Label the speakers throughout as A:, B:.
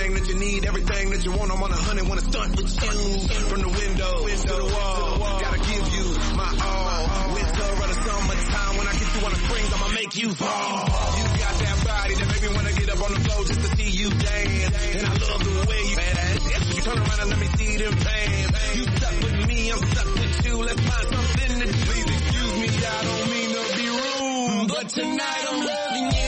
A: everything that you need, everything that you want. I'm on 100, wanna stunt with you. From the window to the wall, gotta give you my all. Winter or the summertime, when I get you on the springs, I'ma make you fall. You got that body that make me wanna get up on the floor just to see you dance. And I love the way you badass. You turn around and let me see them pants. You stuck with me, I'm stuck with you. Let's find something to do. Please excuse me, I don't mean to be rude, but tonight I'm loving you.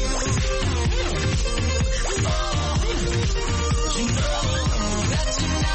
A: Tonight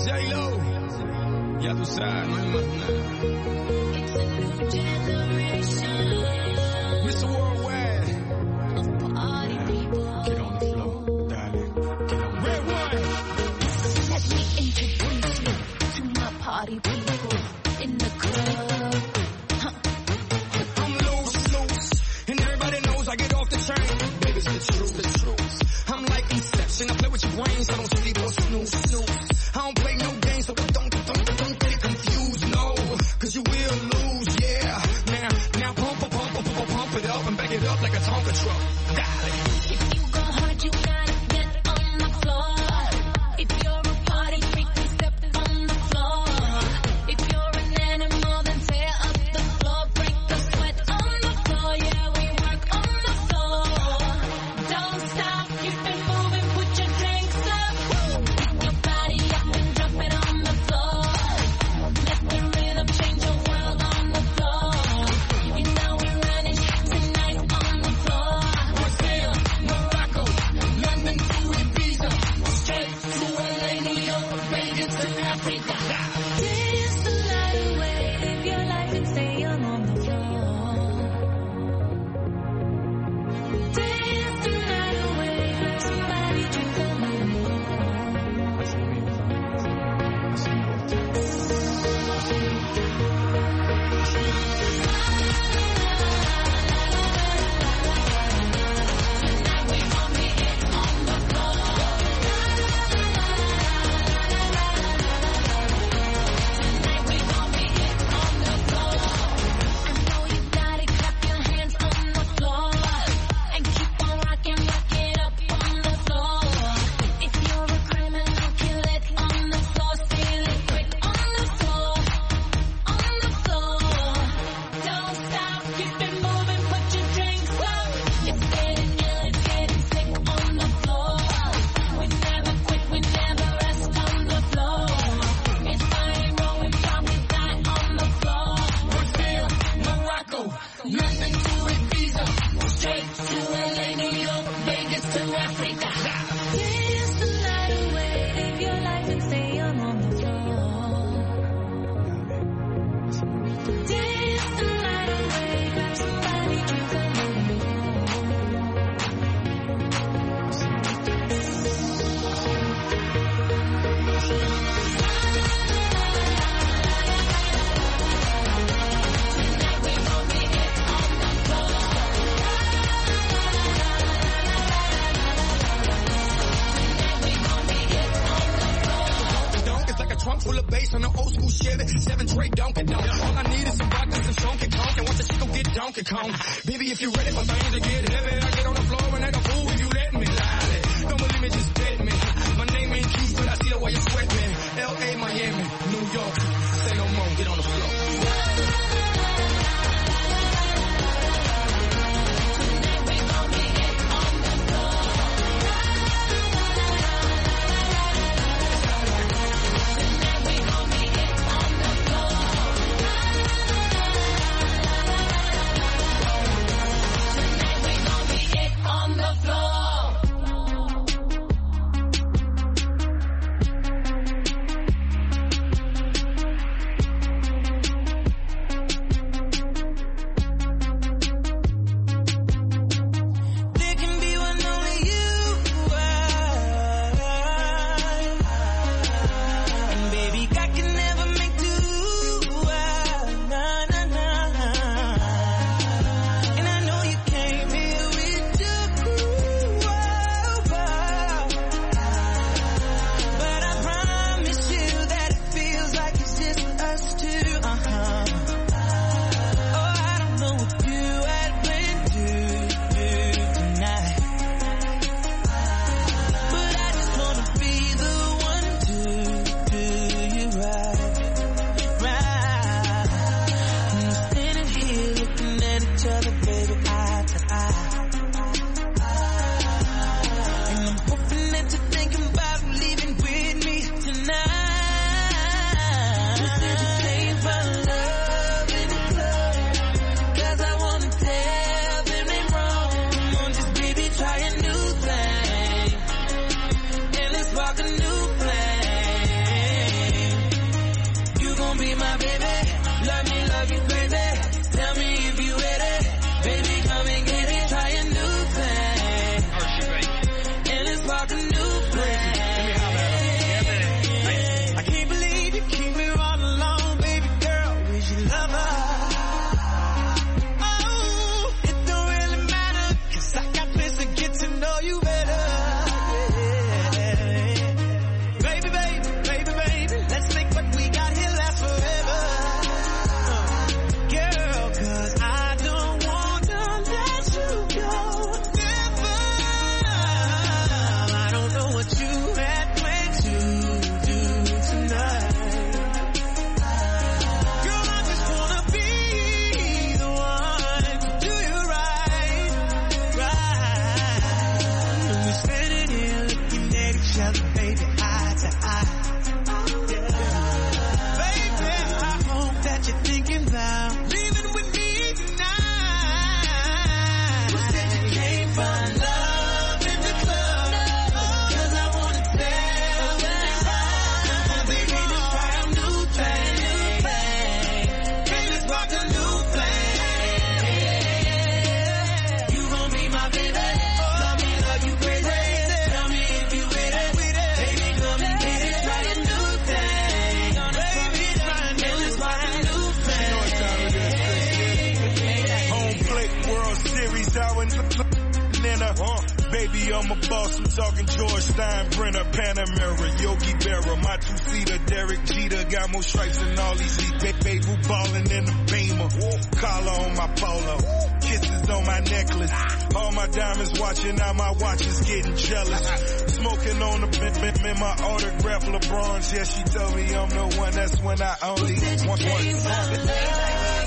A: J-Lo. Ya tú sabes, no hay más nada.
B: It's a new generation
A: Mr. Worldwide.
B: of party people.
A: Get on the floor, darling. Get on the Red one.
B: Let me introduce you to my party people in the club.
A: I'm loose, and everybody knows I get off the train. Baby, it's the truth. I'm like Inception, I play with your brains, I don't sleep or snooze. I don't play no games, so don't get confused, no, cause you will lose, yeah. Now pump it up and back it up like a Tonka truck.
B: If you go hard, you gotta get on the floor. If you're a party freak, then step on the floor. If you're an animal, then tear up the floor. Break the sweat on the floor, yeah, we work on the floor. Don't stop, keep it moving, put your drinks up. Pick your body up and drop it on the floor. Let the rhythm change your world on the floor. You know we're running tonight on the floor.
A: Brazil, Morocco, London to Ibiza, straight to LA, New York, Vegas to Africa.
B: Dance the night away, live your life and stay young on the floor. Dance the night away, grab somebody, drink a I know you got it, clap your hands on the floor. And keep on rocking, rock it up on the floor. If you're a criminal, kill it on the floor. Steal it quick on the floor. On the floor. Don't stop, keep it moving, put your drinks up. It's getting ill, it's getting sick on the floor. We never quit, we never rest on the floor. It's fine, rolling, probably die on the floor.
A: Brazil, Morocco, London to Ibiza, straight to LA, New York, Vegas to Africa.
B: Dance the night away, live your life and stay young on the floor. Dance the night away, grab somebody, drink a
A: It's like a trunk full of bass on an old school Chevy, 7 Trey Donkey Donk. All I need is some vodka, some Donkey Kong, and watch the chico get Donkey Kong. Baby, if you're ready for things to get heavy, I get on the floor and act a fool if you let me. Lie. Don't believe me, just bet me. My name ain't Keith, but I see the way you sweat me. L.A., Miami, New York, say no more, get on the floor.
B: on the floor.
C: baby, I'm a boss. I'm talking George Steinbrenner, Panamera, Yogi Berra, my two-seater, Derek Jeter, got more stripes than all these baby who ballin' in the Beamer. Collar on my polo, kisses on my necklace. All my diamonds watching, now my watch is getting jealous. Smoking on the bim in my autograph LeBrons. Yeah, she told me I'm the one, that's when I only want one.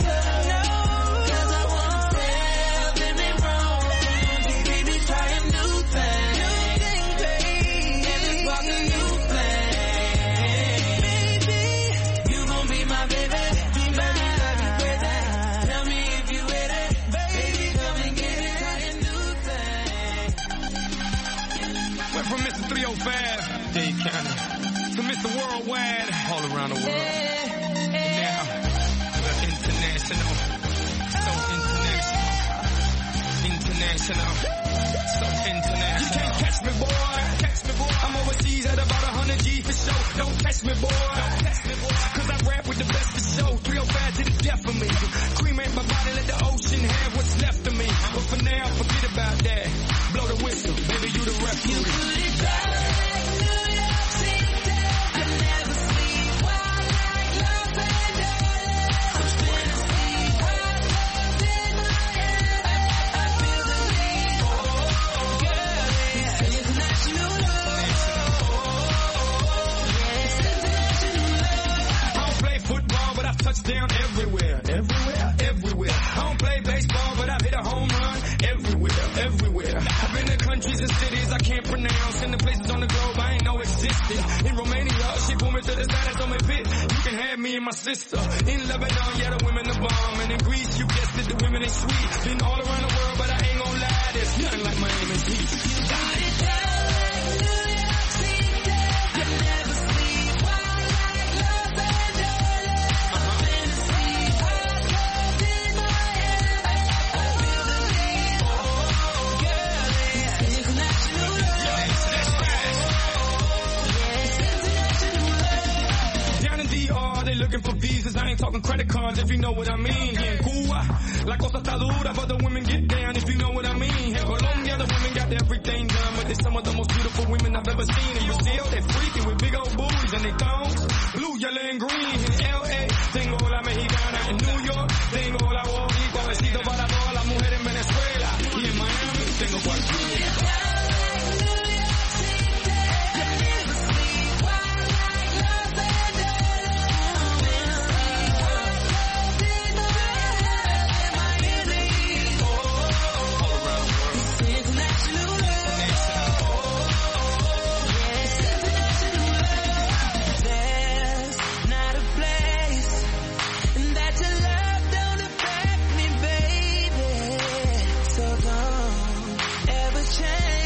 D: From Mr. 305, Dade County, to Mr. Worldwide, all around the world. And now, we're international, so international, so international. You can't catch me, boy. I'm overseas at about 100 G for show. Don't catch me, boy. Cause I rap with the best for show. 305 to the death of me. Cremate my body, let the ocean have what's left of me. But for now, forget about that. Blow the whistle, baby, you the referee. You put it back, New York City. I never sleep, wild like Los Angeles. I'm spinning sleep, wild love in my head. I feel the beat, girl, it's international love. It's international love. I don't play football, but I've touched down everywhere. I don't play baseball, but I've hit a home run everywhere. I've been to countries and cities I can't pronounce, and the places on the globe I ain't know existed. In Romania, she pulled me to the side and told me, "Fit, you can have me and my sister." In Lebanon, yeah, the women are bomb, and in Greece, you guessed it, the women ain't sweet. Been all around the world, but I ain't gon' lie, there's nothing like Miami's heat. Looking for visas, I ain't talking credit cards if you know what I mean. Here in Cuba, la cosa está dura, but the women get down if you know what I mean. In Colombia, the women got everything done, but they're some of the most beautiful women I've ever seen. In Brazil, they're freaky with big old booties and they thongs, blue, yellow, and green. In L.A., tengo la mexicana. In New York, tengo la boricua, besito para todas las mujeres en Venezuela. Y en Miami, tengo cualquiera. Change.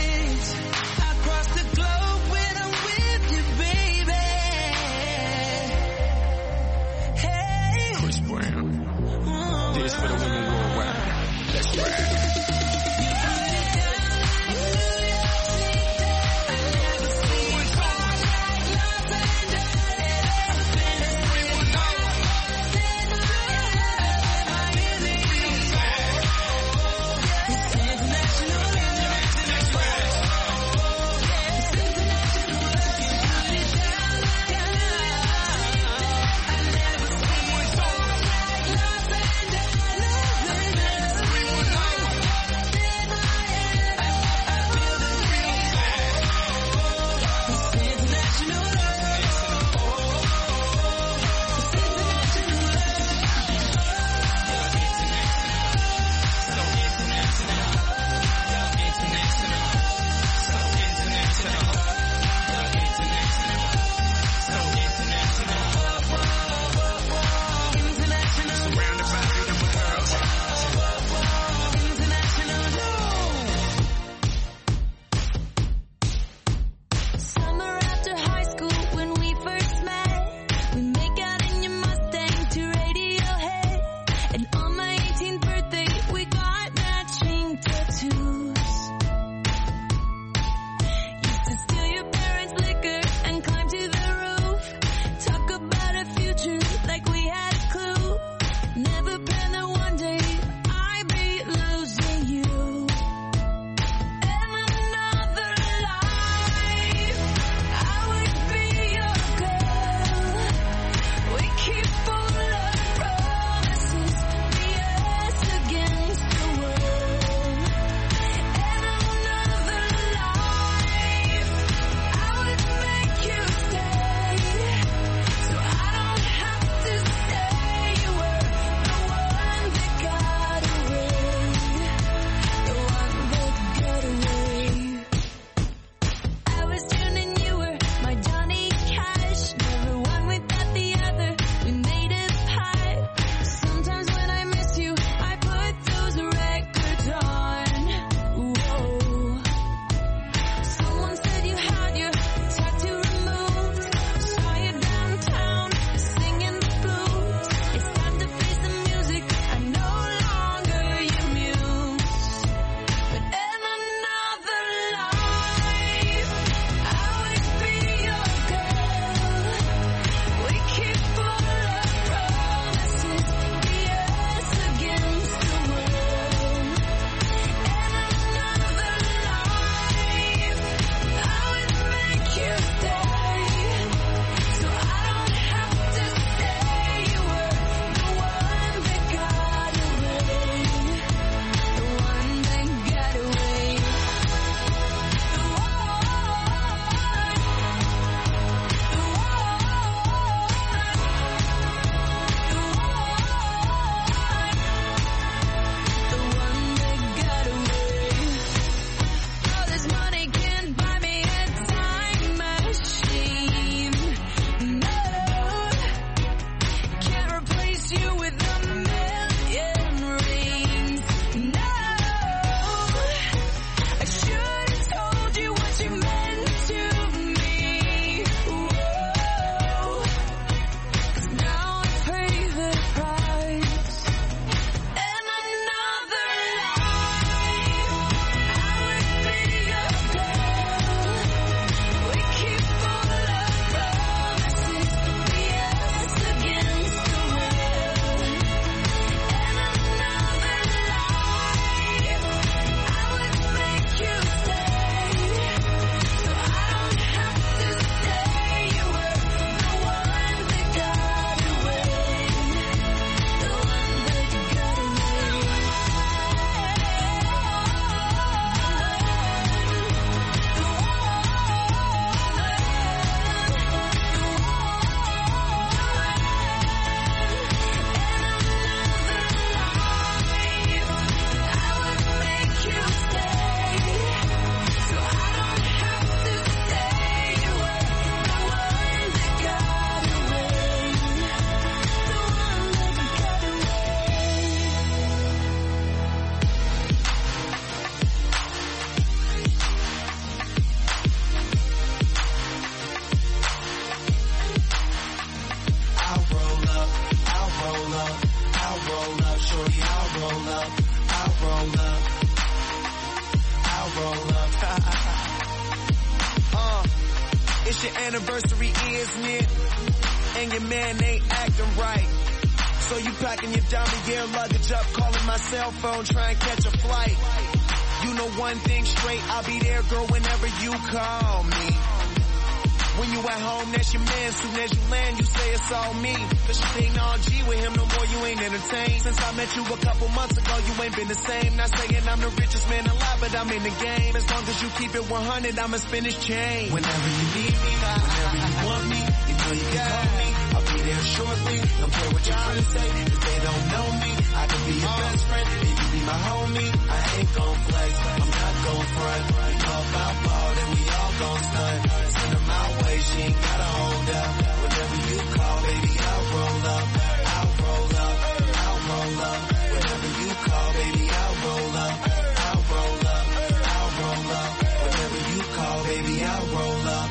A: guess your anniversary is near, and your man ain't acting right. So you packing your diamond gear luggage up, calling my cell phone, trying to catch a flight. You know one thing straight, I'll be there, girl, whenever you call me. When you at home, that's your man. Soon as you land, you say it's all me. Cause you ain't all G with him no more, you ain't entertained. Since I met you a couple months ago, you ain't been the same. Not saying I'm the richest man alive, but I'm in the game. As long as you keep it 100, I'ma spin his chain. Whenever you need me, whenever you want me, you know you can call me. I'll be there shortly. Don't care what your friends say, cause they don't know me. I can be your best friend, and you be my homie. I ain't gon' flex, I'm not gon' front. You know about ball, then we all gon' stunt. Send her my way, she ain't gotta hold up. Whenever you call, baby, I'll roll up. I'll roll up, I'll roll up. Whenever you call, baby, I'll roll up. I'll roll up, I'll roll up. Whenever you call, baby, I'll roll up.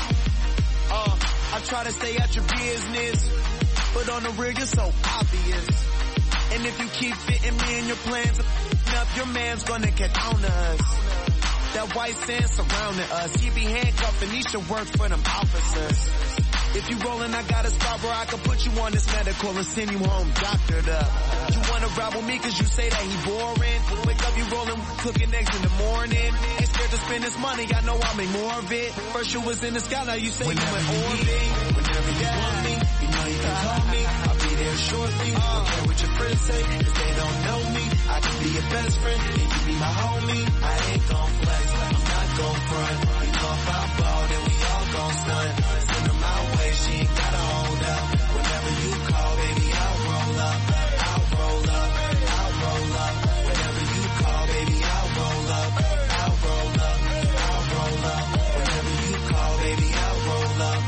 A: I try to stay out your business, but on the real, you're so obvious. And if you keep fitting me in your plans, up, your man's gonna get on to us. That white sand surrounding us, he be handcuffed and he should work for them officers. If you rollin', I got a spot where I can put you on this medical and send you home doctored up. You wanna ride with me cause you say that he boring. Wake up, you rollin', cooking eggs in the morning. Ain't scared to spend this money, I know I'll make more of it. First you was in the sky, now you say whenever you in orbit. Whenever you want me, you know you can call me. I'll be there shortly. Don't care what your friends say, cause they don't know me. I can be your best friend, and you be my homie. I ain't gon' flex, I'm not gon' front. You know if I ball, then we all gon' stunt. Send her my way, she ain't gotta hold up. Whenever you call, baby, I'll roll up. I'll roll up, I'll roll up. Whenever you call, baby, I'll roll up. I'll roll up, I'll roll up. Whenever you call, baby, I'll roll up.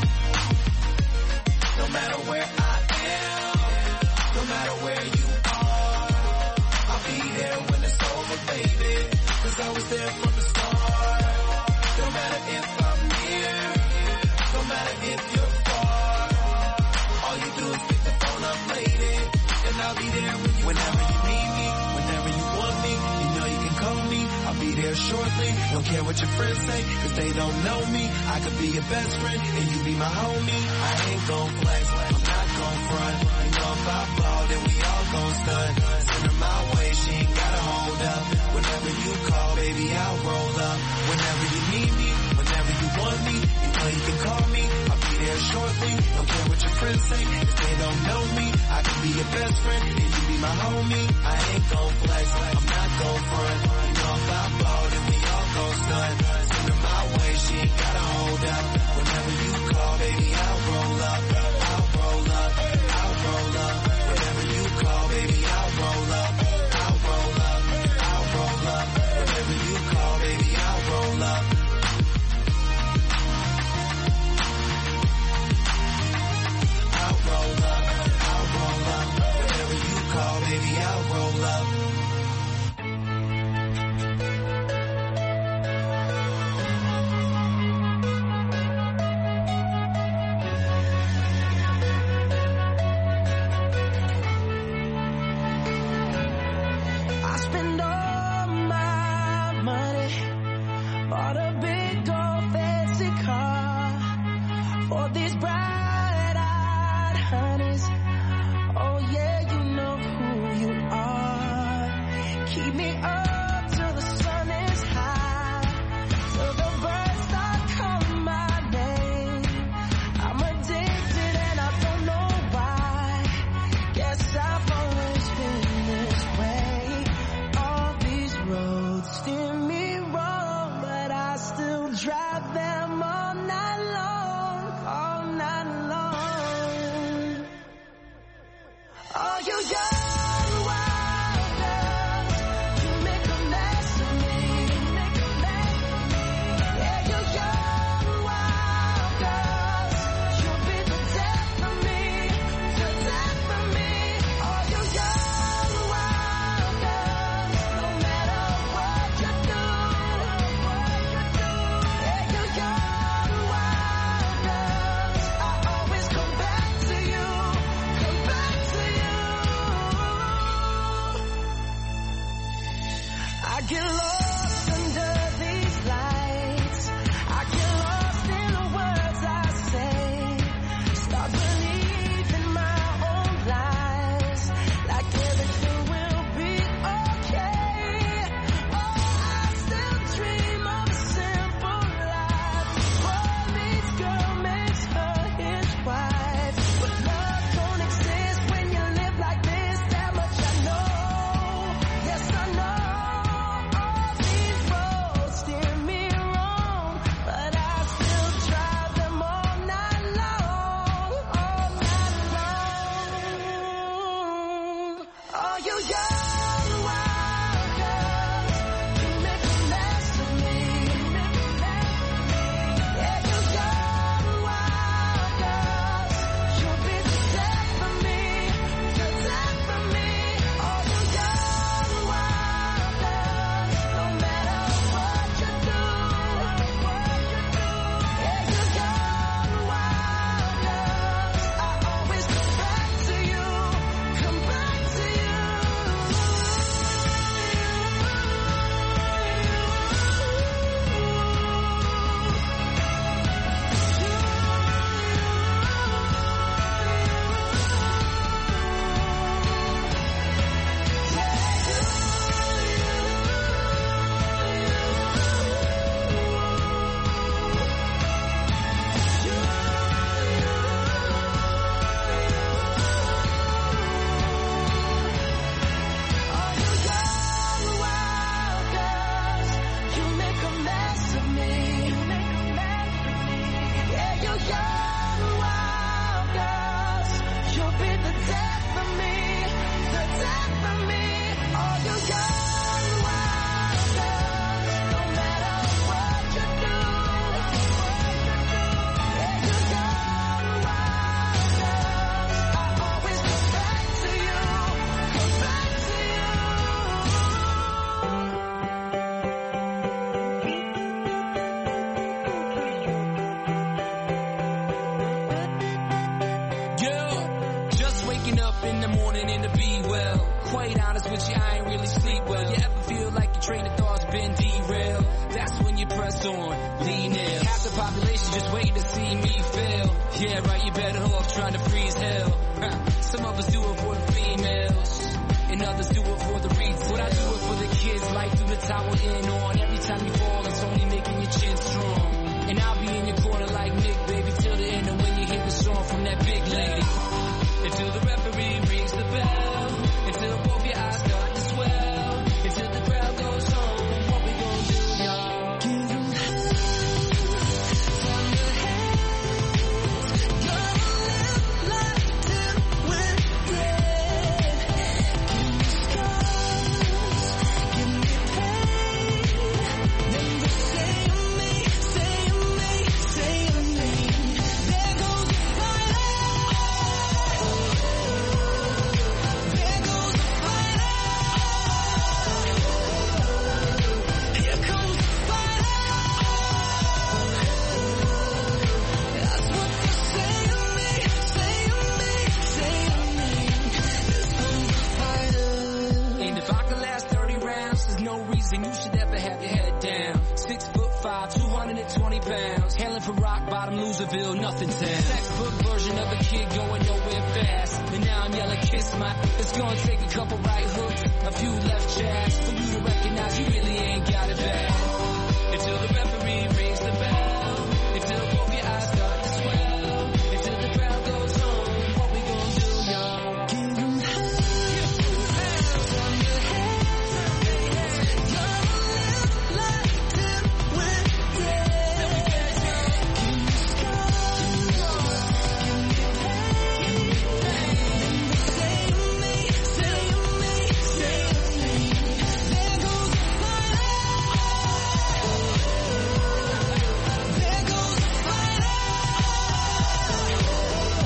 A: No matter where I am, no matter where you are, I'll be there when it's over, baby. Cause I was there from the start. No matter if I'm near, no matter if you're far, all you do is pick the phone up, lady, and I'll be there whenever you need me, whenever you want me, you know you can call me. I'll be there shortly. Don't care what your friends say, cause they don't know me. I could be your best friend, and you be my homie. I ain't gon' flex, I'm not gon' front. You know if I ball, then we all gon' stunt. Send her my way, she ain't gotta hold up. Whenever you call, baby, I'll roll up. Whenever you need me, whenever you want me, you know you can call me. I'll be there shortly. Don't care what your friends say, cause they don't know me. I can be your best friend, and you be my homie. I ain't gon' flex, I'm not gon' front. You know if I ball, then we all gon' stunt. Send her my way, she ain't gotta hold up. Whenever you call, baby, I'll roll up. I'll roll up, I'll roll up. Whenever you call, baby, I'll roll up. I'll roll up, I'll roll up. Whenever you call, baby, I'll roll up. I'll roll up, I'll roll up. Whenever you call, baby, I'll roll up.
E: I spend all my money, bought a big old fancy car for these bright-eyed honeys. Oh yeah, you know who you are. Keep me up till the sun is high, till the birds start calling my name. I'm addicted and I don't know why. Guess I've always been this way. All these roads steer me wrong, but I still drive them all night long, all night long. All you young wild girls, you make
D: up in the morning and to be well. Quite honest with you, I ain't really sleep well. You ever feel like your train of thought's been derailed? That's when you press on, lean in. Half the population just waiting to see me fail. Yeah, right, you better off trying to freeze hell. Some of us do it for the females, and others do it for the reasons. But I do it for the kids, life through the tower in on. Every time you fall, it's only making your chin strong. And I'll be in your corner like Nick, baby, till the end of when you hear the song from that big lady. Until the referee rings the bell, until both your eyes start to swell, until the crowd goes home. What we gonna do, y'all?
E: Give them hell from the hands. Gonna live life till we're dead. Give me scars, give me pain. Then they say of me, say of me, say of me. There goes the fighter. There goes the fighter. Here comes the fighter. That's what they say of me, say of me, say of me. This one's the fighter.
D: And if I could last 30 rounds, there's no reason you should ever have your head down. 6'5", 220 pounds. Hailing from rock bottom, Loserville, nothing town. Textbook version of a kid going nowhere fast. And now I'm yelling, kiss my. It's gonna take a couple right hooks, a few left jabs, for you to recognize you really ain't got it bad. Until the referee rings the bell.